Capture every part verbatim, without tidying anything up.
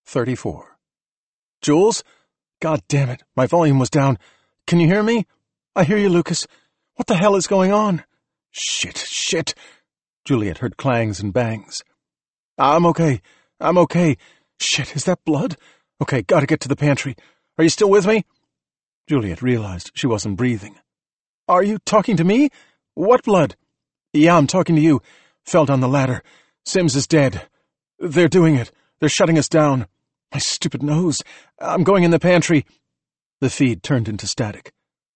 thirty-four. Jules? God damn it, my volume was down. Can you hear me? I hear you, Lucas. What the hell is going on? Shit, shit. Juliet heard clangs and bangs. I'm okay. I'm okay. Shit, is that blood? Okay, gotta get to the pantry. Are you still with me? Juliet realized she wasn't breathing. Are you talking to me? What blood? Yeah, I'm talking to you. Fell down the ladder. Sims is dead. They're doing it. They're shutting us down. My stupid nose. I'm going in the pantry. The feed turned into static.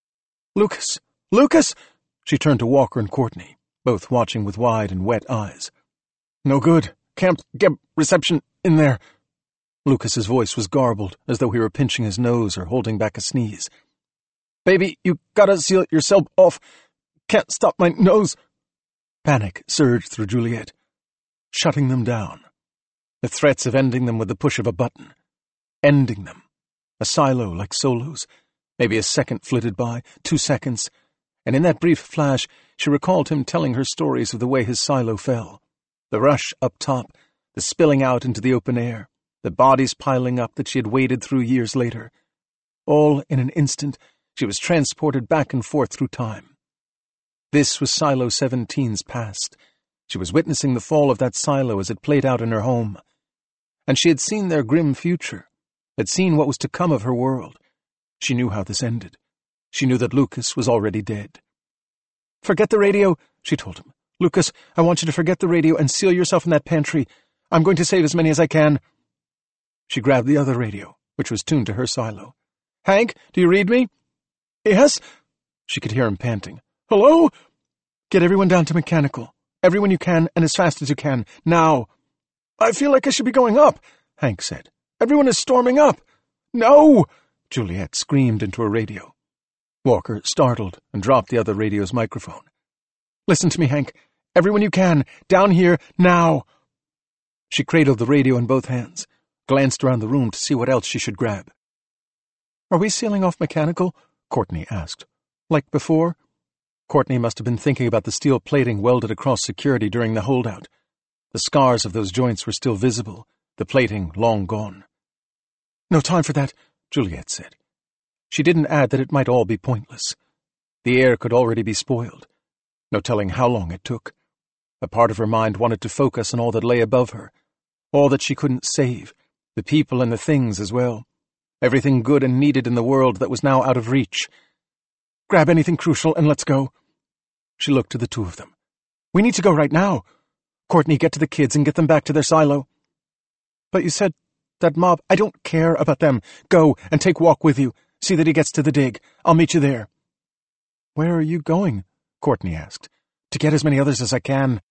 Lucas! Lucas! She turned to Walker and Courtney, both watching with wide and wet eyes. No good. Can't get reception in there. Lucas's voice was garbled, as though he were pinching his nose or holding back a sneeze. Baby, you gotta seal yourself off. Can't stop my nose. Panic surged through Juliet, shutting them down. The threats of ending them with the push of a button. Ending them. A silo like Solo's. Maybe a second flitted by, two seconds, and in that brief flash she recalled him telling her stories of the way his silo fell. The rush up top, the spilling out into the open air, the bodies piling up that she had waded through years later. All in an instant, she was transported back and forth through time. This was Silo seventeen's past. She was witnessing the fall of that silo as it played out in her home. And she had seen their grim future, had seen what was to come of her world. She knew how this ended. She knew that Lucas was already dead. Forget the radio, she told him. Lucas, I want you to forget the radio and seal yourself in that pantry. I'm going to save as many as I can. She grabbed the other radio, which was tuned to her silo. Hank, do you read me? Yes? She could hear him panting. Hello? Get everyone down to mechanical. Everyone you can, and as fast as you can. Now. I feel like I should be going up, Hank said. Everyone is storming up. No! Juliet screamed into a radio. Walker, startled, and dropped the other radio's microphone. Listen to me, Hank. Everyone you can. Down here, now. She cradled the radio in both hands, glanced around the room to see what else she should grab. Are we sealing off mechanical? Courtney asked. Like before? Courtney must have been thinking about the steel plating welded across security during the holdout. The scars of those joints were still visible, the plating long gone. No time for that, Juliet said. She didn't add that it might all be pointless. The air could already be spoiled. No telling how long it took. A part of her mind wanted to focus on all that lay above her, all that she couldn't save, the people and the things as well. Everything good and needed in the world that was now out of reach. Grab anything crucial and let's go. She looked to the two of them. We need to go right now. Courtney, get to the kids and get them back to their silo. But you said that mob. I don't care about them. Go and take Walk with you. See that he gets to the dig. I'll meet you there. Where are you going? Courtney asked. To get as many others as I can.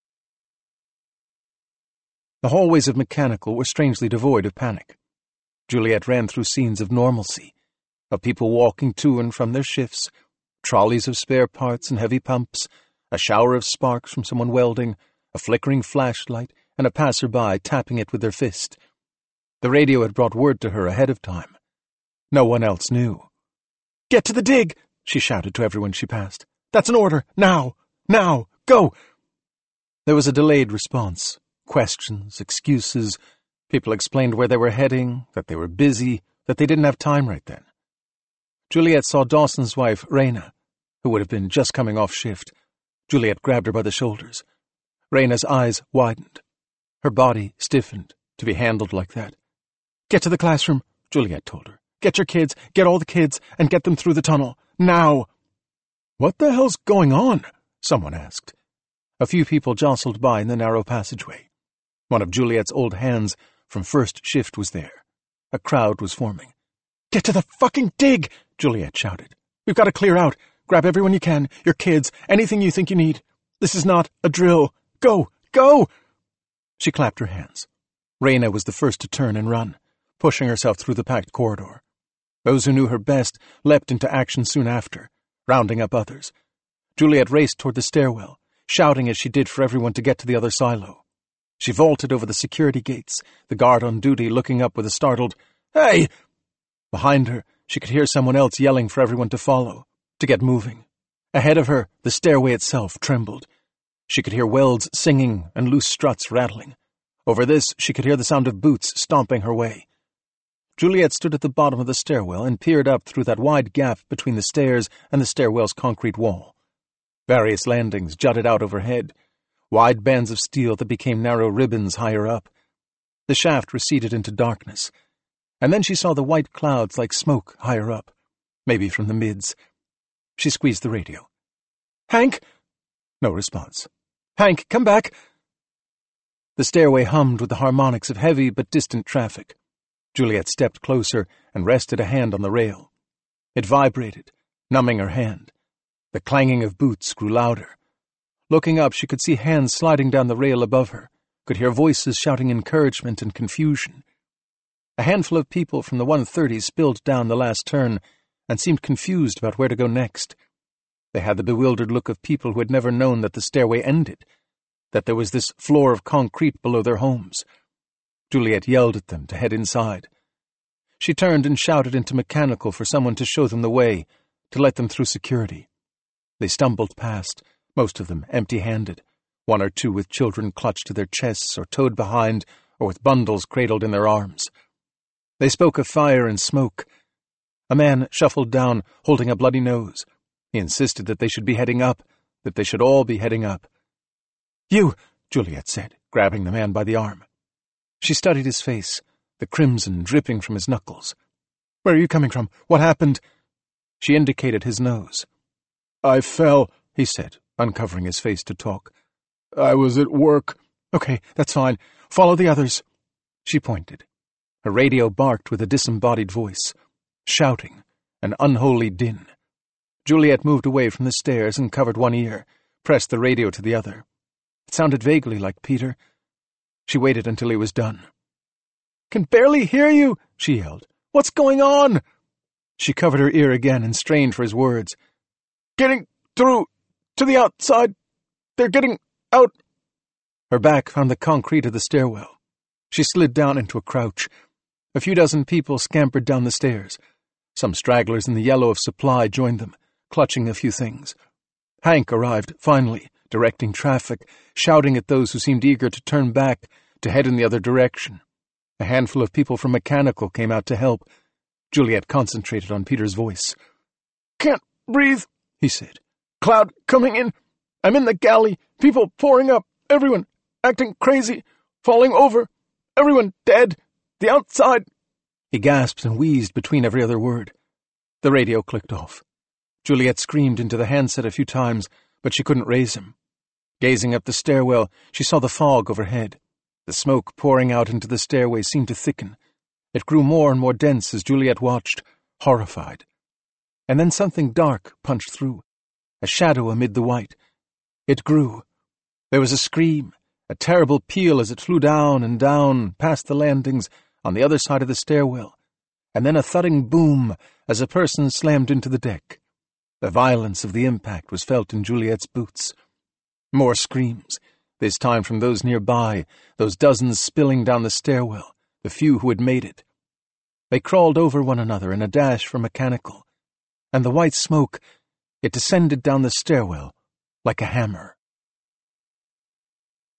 The hallways of mechanical were strangely devoid of panic. Juliet ran through scenes of normalcy, of people walking to and from their shifts, trolleys of spare parts and heavy pumps, a shower of sparks from someone welding, a flickering flashlight, and a passer-by tapping it with their fist. The radio had brought word to her ahead of time. No one else knew. Get to the dig, she shouted to everyone she passed. That's an order. Now! Now! Go! There was a delayed response. Questions, excuses. People explained where they were heading, that they were busy, that they didn't have time right then. Juliet saw Dawson's wife, Raina, who would have been just coming off shift. Juliet grabbed her by the shoulders. Raina's eyes widened. Her body stiffened to be handled like that. Get to the classroom, Juliet told her. Get your kids, get all the kids, and get them through the tunnel. Now! What the hell's going on? Someone asked. A few people jostled by in the narrow passageway. One of Juliet's old hands from first shift was there. A crowd was forming. Get to the fucking dig, Juliet shouted. We've got to clear out. Grab everyone you can, your kids, anything you think you need. This is not a drill. Go! Go! She clapped her hands. Raina was the first to turn and run, pushing herself through the packed corridor. Those who knew her best leapt into action soon after, rounding up others. Juliet raced toward the stairwell, shouting as she did for everyone to get to the other silo. She vaulted over the security gates, the guard on duty looking up with a startled, "Hey!" Behind her, she could hear someone else yelling for everyone to follow, to get moving. Ahead of her, the stairway itself trembled. She could hear welds singing and loose struts rattling. Over this, she could hear the sound of boots stomping her way. Juliet stood at the bottom of the stairwell and peered up through that wide gap between the stairs and the stairwell's concrete wall. Various landings jutted out overhead, wide bands of steel that became narrow ribbons higher up. The shaft receded into darkness, and then she saw the white clouds like smoke higher up, maybe from the mids. She squeezed the radio. "Hank?" No response. "Hank, come back!" The stairway hummed with the harmonics of heavy but distant traffic. Juliet stepped closer and rested a hand on the rail. It vibrated, numbing her hand. The clanging of boots grew louder. Looking up, she could see hands sliding down the rail above her, could hear voices shouting encouragement and confusion. A handful of people from the one thirty spilled down the last turn and seemed confused about where to go next. They had the bewildered look of people who had never known that the stairway ended, that there was this floor of concrete below their homes. Juliet yelled at them to head inside. She turned and shouted into mechanical for someone to show them the way, to let them through security. They stumbled past, most of them empty-handed, one or two with children clutched to their chests or towed behind, or with bundles cradled in their arms. They spoke of fire and smoke. A man shuffled down, holding a bloody nose. He insisted that they should be heading up, that they should all be heading up. "You," Juliet said, grabbing the man by the arm. She studied his face, the crimson dripping from his knuckles. "Where are you coming from? What happened?" She indicated his nose. "I fell," he said, uncovering his face to talk. "I was at work." "Okay, that's fine. Follow the others." She pointed. Her radio barked with a disembodied voice, shouting, an unholy din. Juliet moved away from the stairs and covered one ear, pressed the radio to the other. It sounded vaguely like Peter. She waited until he was done. "Can barely hear you," she yelled. "What's going on?" She covered her ear again and strained for his words. "Getting through to the outside. They're getting out." Her back found the concrete of the stairwell. She slid down into a crouch. A few dozen people scampered down the stairs. Some stragglers in the yellow of supply joined them, clutching a few things. Hank arrived, finally, directing traffic, shouting at those who seemed eager to turn back, to head in the other direction. A handful of people from mechanical came out to help. Juliet concentrated on Peter's voice. "Can't breathe," he said. "Cloud coming in. I'm in the galley. People pouring up. Everyone acting crazy. Falling over. Everyone dead. The outside." He gasped and wheezed between every other word. The radio clicked off. Juliet screamed into the handset a few times, but she couldn't raise him. Gazing up the stairwell, she saw the fog overhead. The smoke pouring out into the stairway seemed to thicken. It grew more and more dense as Juliet watched, horrified. And then something dark punched through, a shadow amid the white. It grew. There was a scream, a terrible peal as it flew down and down, past the landings, on the other side of the stairwell, and then a thudding boom as a person slammed into the deck. The violence of the impact was felt in Juliet's boots. More screams, this time from those nearby, those dozens spilling down the stairwell, the few who had made it. They crawled over one another in a dash for mechanical, and the white smoke, it descended down the stairwell like a hammer.